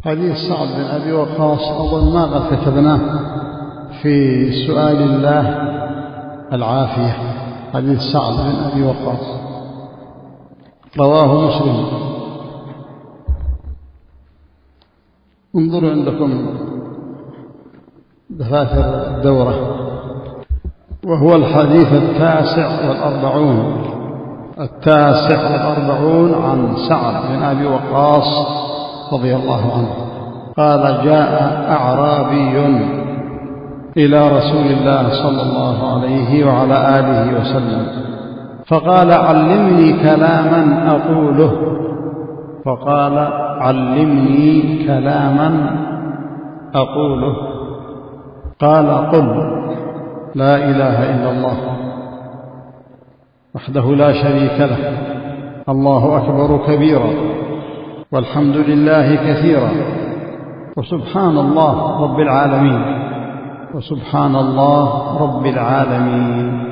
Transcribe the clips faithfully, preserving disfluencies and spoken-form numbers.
حديث سعد بن أبي وقاص أظن ما قد كتبناه في سؤال الله العافية. حديث سعد بن أبي وقاص رواه مسلم. انظروا عندكم دفاتر الدورة، وهو الحديث التاسع والأربعون التاسع والأربعون عن سعد بن أبي وقاص رضي الله عنه قال: جاء أعرابي إلى رسول الله صلى الله عليه وعلى آله وسلم فقال: علمني كلاما أقوله. فقال: علمني كلاما أقوله. قال: قل لا إله إلا الله وحده لا شريك له، الله أكبر كبيرا، والحمد لله كثيرا، وسبحان الله رب العالمين وسبحان الله رب العالمين.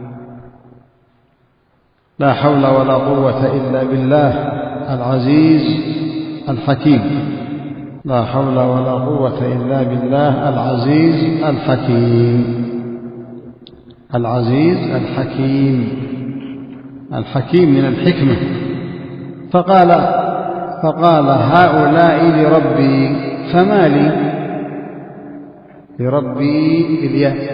لا حول ولا قوة إلا بالله العزيز الحكيم. لا حول ولا قوة إلا بالله العزيز الحكيم. العزيز الحكيم، الحكيم من الحكمة. فقال فقال هؤلاء لربي فما لي؟ لربي بالياء.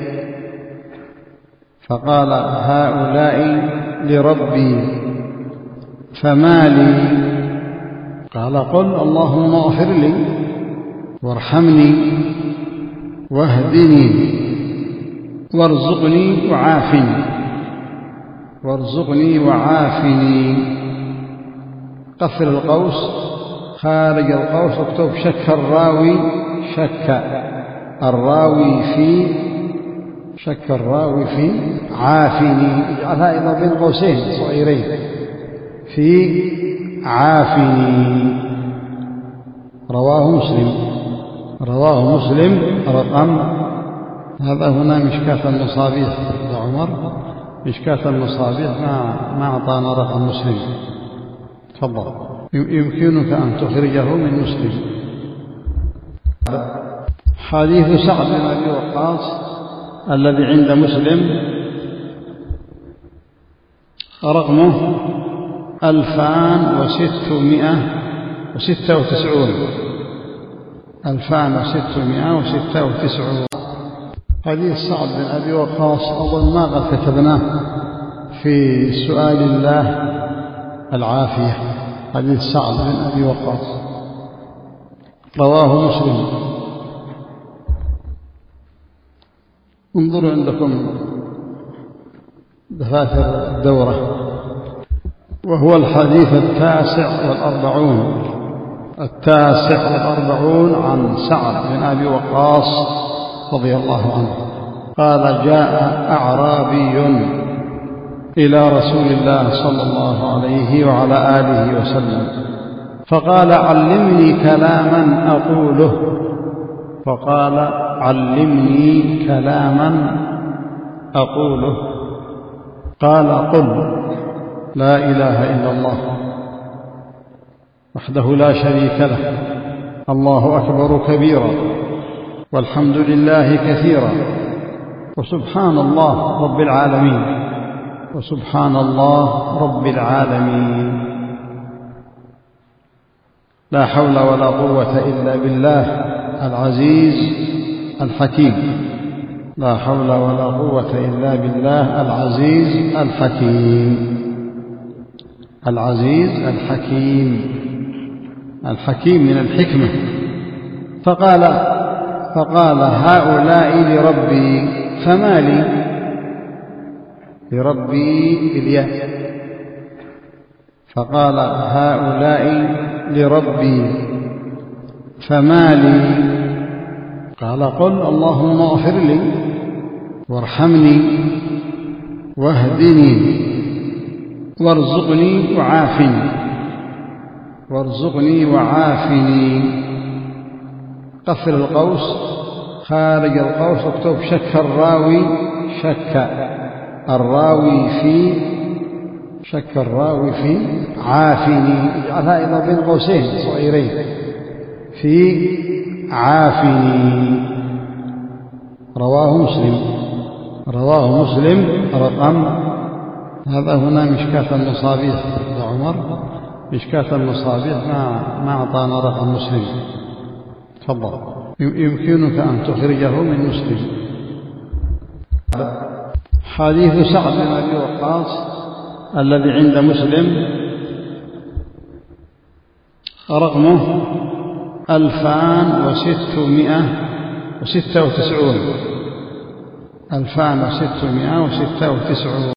فقال: هؤلاء لربي فما لي؟ قال: قل اللهم اغفر لي وارحمني واهدني وارزقني وعافني وارزقني وعافني. قفل القوس، خارج القوس اكتب شك الراوي شك الراوي في شك الراوي في عافني، اجعلها أيضا بين قوسين صغيرين، في عافني. رواه مسلم رواه مسلم رقم هذا هنا مشكاة المصابيح يا عمر، مشكاة المصابيح ما ما أعطانا رقم مسلم. تفضل، يمكنك أن تخرجه من مسلم. حديث سعد بن أبي وقاص الذي عند مسلم رقمه ألفان وستمائة وستة وتسعون ألفان وستمائة وستة وتسعون. حديث سعد بن أبي وقاص أظن ما قد كتبناه في سؤال الله العافية. حديث سعد بن أبي وقاص رواه مسلم. انظروا عندكم دفاتر الدورة، وهو الحديث التاسع والأربعون التاسع والأربعون عن سعد بن أبي وقاص رضي الله عنه قال: جاء أعرابي إلى رسول الله صلى الله عليه وعلى آله وسلم فقال: علمني كلاما أقوله. فقال: علمني كلاما أقوله. قال: قل لا إله إلا الله وحده لا شريك له، الله أكبر كبيرا، والحمد لله كثيرا، وسبحان الله رب العالمين وسبحان الله رب العالمين. لا حول ولا قوة إلا بالله العزيز الحكيم. لا حول ولا قوة إلا بالله العزيز الحكيم. العزيز الحكيم، الحكيم من الحكمة. فقال فقال هؤلاء لربي فما لي؟ لربي بالياء. فقال: هؤلاء لربي فما لي؟ قال: قل اللهم اغفر لي وارحمني واهدني وارزقني وعافني وارزقني وعافني. قفل القوس، خارج القوس اكتب شك الراوي شك الراوي في شك الراوي في عافني، اجعلها أيضا بين قوسين صغيرين، في عافني. رواه مسلم رواه مسلم رقم، هذا هنا مشكاة المصابيح يا عمر، مشكاة المصابيح ما ما أعطانا رقم مسلم. تفضل، يمكنك أن تخرجه من مسلم. حديث سعد بن أبي وقاص الذي عند مسلم رقمه ألفان وستمائة وستة وتسعون ألفان وستمائة وستة وتسعون.